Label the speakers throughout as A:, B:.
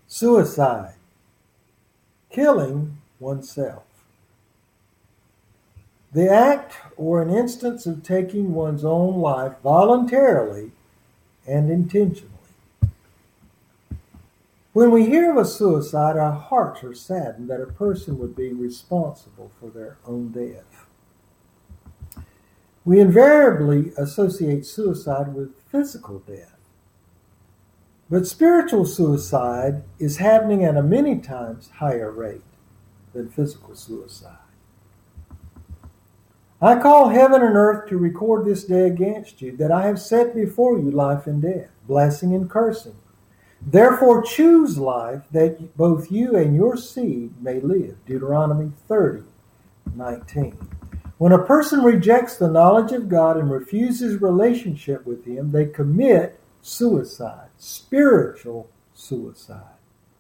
A: Suicide, killing oneself. The act or an instance of taking one's own life voluntarily and intentionally. When we hear of a suicide, our hearts are saddened that a person would be responsible for their own death. We invariably associate suicide with physical death. But spiritual suicide is happening at a many times higher rate than physical suicide. I call heaven and earth to record this day against you, that I have set before you life and death, blessing and cursing. Therefore choose life, that both you and your seed may live. Deuteronomy 30:19. When a person rejects the knowledge of God and refuses relationship with Him, they commit suicide, spiritual suicide.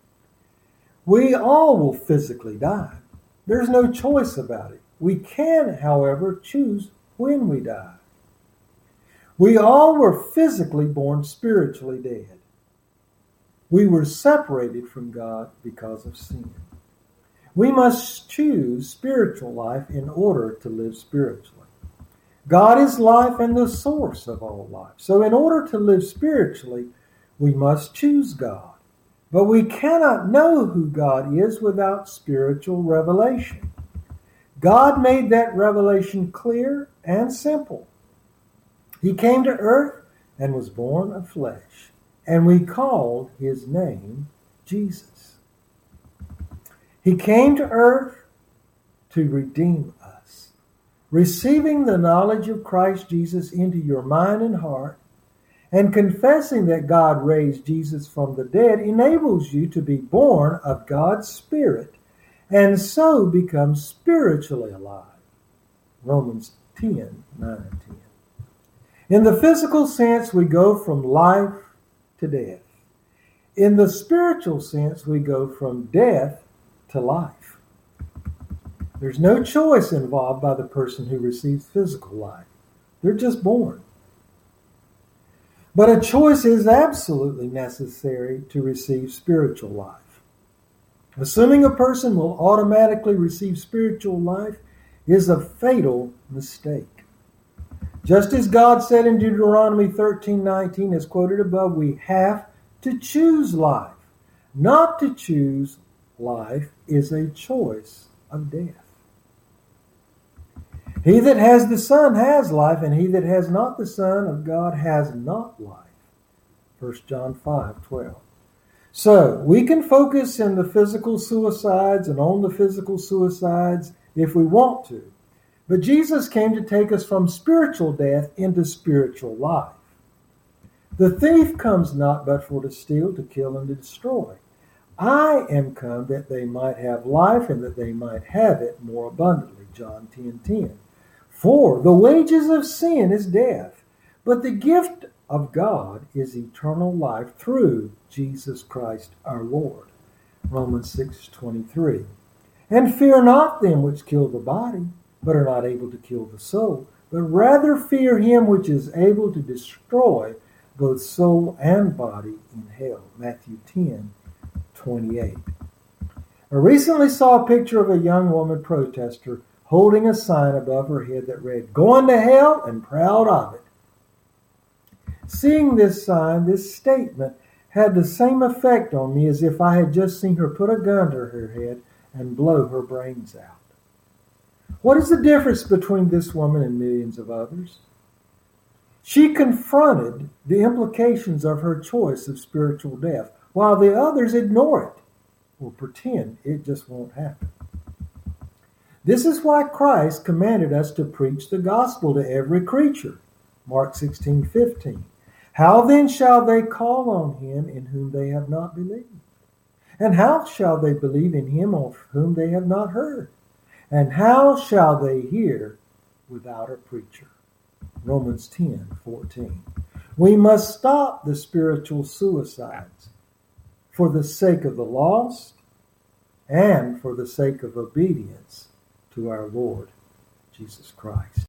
A: We all will physically die. There's no choice about it. We can, however, choose when we die. We all were physically born spiritually dead. We were separated from God because of sin. We must choose spiritual life in order to live spiritually. God is life and the source of all life. So in order to live spiritually, we must choose God. But we cannot know who God is without spiritual revelation. God made that revelation clear and simple. He came to earth and was born of flesh, and we called His name Jesus. He came to earth to redeem us. Receiving the knowledge of Christ Jesus into your mind and heart, and confessing that God raised Jesus from the dead, enables you to be born of God's Spirit, and so become spiritually alive. Romans 10:9-10. In the physical sense, we go from life to death. In the spiritual sense, we go from death to life. There's no choice involved by the person who receives physical life. They're just born. But a choice is absolutely necessary to receive spiritual life. Assuming a person will automatically receive spiritual life is a fatal mistake. Just as God said in Deuteronomy 13:19, as quoted above, we have to choose life. Not to choose life is a choice of death. He that has the Son has life, and he that has not the Son of God has not life. 1 John 5:12. So, we can focus in the physical suicides and on the physical suicides if we want to. But Jesus came to take us from spiritual death into spiritual life. The thief comes not but for to steal, to kill, and to destroy. I am come that they might have life, and that they might have it more abundantly. John 10:10. For the wages of sin is death, but the gift of God is eternal life through Jesus Christ our Lord. Romans 6:23. And fear not them which kill the body, but are not able to kill the soul, but rather fear him which is able to destroy both soul and body in hell. Matthew 10:28. I recently saw a picture of a young woman protester holding a sign above her head that read, "Going to hell and proud of it." Seeing this sign, this statement, had the same effect on me as if I had just seen her put a gun to her head and blow her brains out. What is the difference between this woman and millions of others? She confronted the implications of her choice of spiritual death, while the others ignore it or pretend it just won't happen. This is why Christ commanded us to preach the gospel to every creature. Mark 16:15. How then shall they call on him in whom they have not believed? And how shall they believe in him of whom they have not heard? And how shall they hear without a preacher? Romans 10:14. We must stop the spiritual suicides for the sake of the lost and for the sake of obedience to our Lord Jesus Christ.